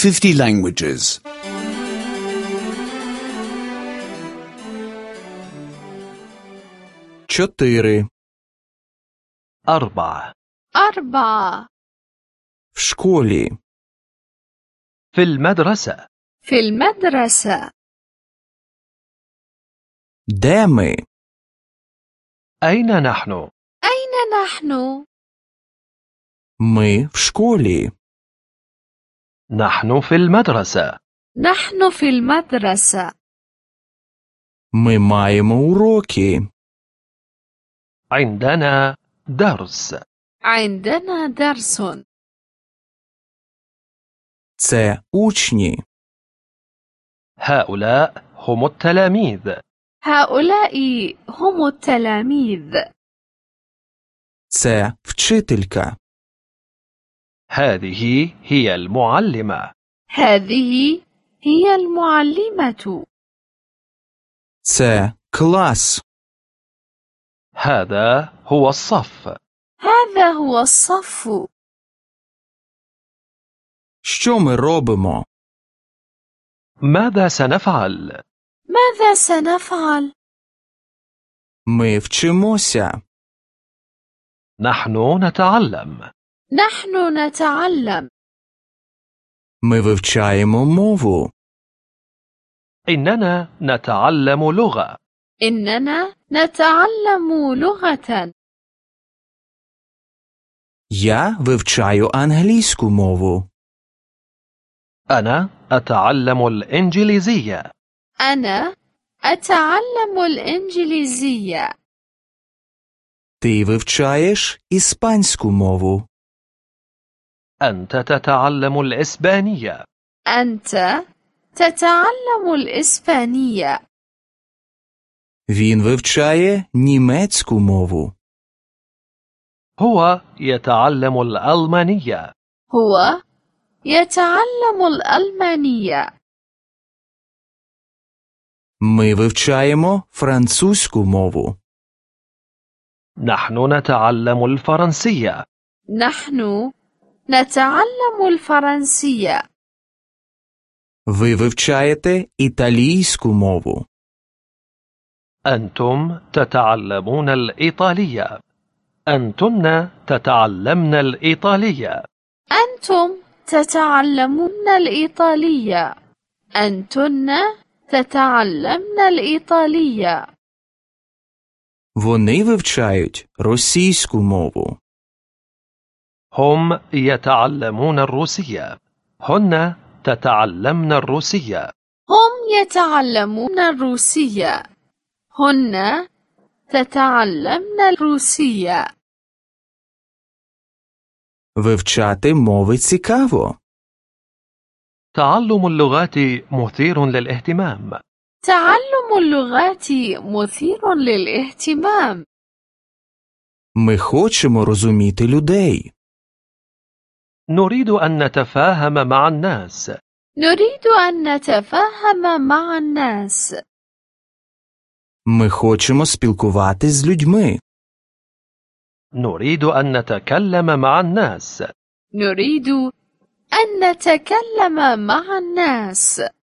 50 languages. 4. 4. 4. В школі. في المدرسة. في المدرسة. Де ми? أين نحن؟ أين نحن؟ Ми в школі. نحن في المدرسة. نحن في المدرسة. Ми маємо уроки. عندنا درس. عندنا درس. Це учні. هؤلاء هم التلاميذ. هؤلاء هم التلاميذ. Це вчителька. هذه هي المعلمة. هذه هي المعلمة. Це клас. هذا هو الصف. هذا هو الصف. Що ми робимо? ماذا سنفعل؟ ماذا سنفعل؟ Ми вчимося. نحن نتعلم. نحن نتعلم. Ми вивчаємо мову. إننا نتعلم لغة. إننا نتعلم لغة. Я вивчаю англійську мову. أنا أتعلم الإنجليزية. أنا أتعلم الإنجليزية. Ти вивчаєш іспанську мову. أنت تتعلم الإسبانية. أنت تتعلم الإسبانية. Він вивчає німецьку мову. هو يتعلم الألمانية. هو يتعلم الألمانية. Ми вивчаємо французьку мову. نحن نتعلم الفرنسية. نحن نتعلم الفرنسية. Ви вивчаєте італійську мову. أنتم تتعلمون الإيطالية. أنتن تتعلمن الإيطالية. أنتم تتعلمون الإيطالية. أنتن تتعلمن الإيطالية. Вони вивчають російську мову. هم يتعلمون الروسية. هن تتعلمن الروسية. هم يتعلمون الروسية. هن تتعلمن الروسية. Вивчати мови цікаво. تعلم اللغات مثير للاهتمام. تعلم اللغات مثير للاهتمام. Ми хочемо розуміти людей. نريد أن نتفاهم مع الناس. نريد أن نتفاهم مع الناس. Ми хочемо спілкуватись з людьми. نريد أن نتكلم مع الناس. نريد أن نتكلم مع الناس.